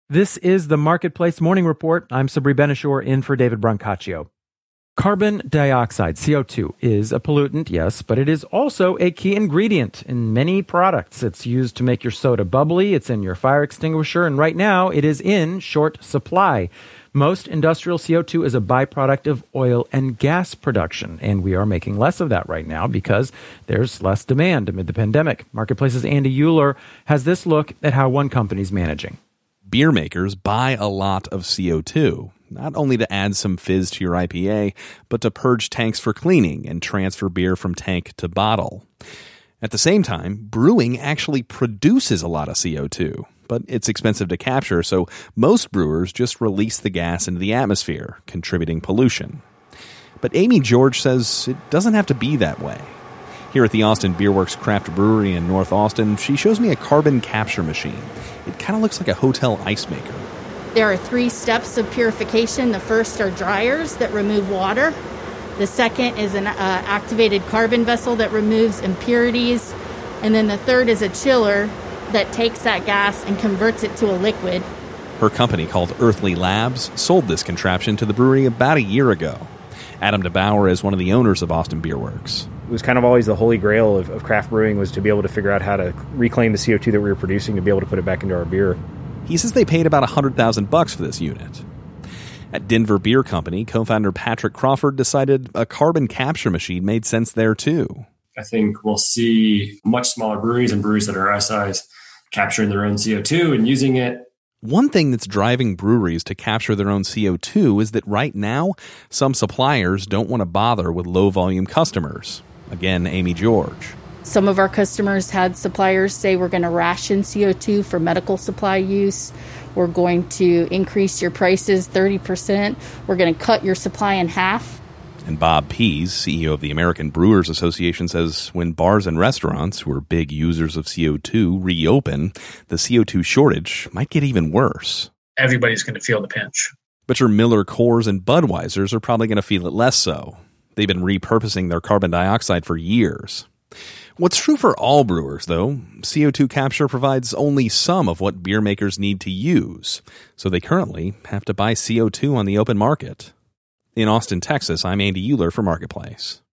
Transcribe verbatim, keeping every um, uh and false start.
This is the Marketplace Morning Report. I'm Sabri Benishore in for David Brancaccio. Carbon dioxide, C O two, is a pollutant, yes, but it is also a key ingredient in many products. It's used to make your soda bubbly, it's in your fire extinguisher, and right now it is in short supply. Most industrial C O two is a byproduct of oil and gas production, and we are making less of that right now because there's less demand amid the pandemic. Marketplace's Andy Euler has this look at how one company's managing. Beer makers buy a lot of C O two, not only to add some fizz to your I P A, but to purge tanks for cleaning and transfer beer from tank to bottle. At the same time, brewing actually produces a lot of C O two, but it's expensive to capture, so most brewers just release the gas into the atmosphere, contributing pollution. But Amy George says it doesn't have to be that way. Here at the Austin Beer Works Craft Brewery in North Austin, she shows me a carbon capture machine. It kind of looks like a hotel ice maker. There are three steps of purification. The first are dryers that remove water. The second is an uh, activated carbon vessel that removes impurities. And then the third is a chiller that takes that gas and converts it to a liquid. Her company, called Earthly Labs, sold this contraption to the brewery about a year ago. Adam DeBauer is one of the owners of Austin Beer Works. It was kind of always the holy grail of, of craft brewing, was to be able to figure out how to reclaim the C O two that we were producing to be able to put it back into our beer. He says they paid about one hundred thousand bucks for this unit. At Denver Beer Company, co-founder Patrick Crawford decided a carbon capture machine made sense there too. I think we'll see much smaller breweries and breweries that are our size capturing their own C O two and using it. One thing that's driving breweries to capture their own C O two is that right now, some suppliers don't want to bother with low-volume customers. Again, Amy George. Some of our customers had suppliers say we're going to ration C O two for medical supply use. We're going to increase your prices thirty percent. We're going to cut your supply in half. And Bob Pease, C E O of the American Brewers Association, says when bars and restaurants, who are big users of C O two, reopen, the C O two shortage might get even worse. Everybody's going to feel the pinch. But your Miller Coors and Budweisers are probably going to feel it less so. They've been repurposing their carbon dioxide for years. What's true for all brewers, though, C O two capture provides only some of what beer makers need to use, so they currently have to buy C O two on the open market. In Austin, Texas, I'm Andy Euler for Marketplace.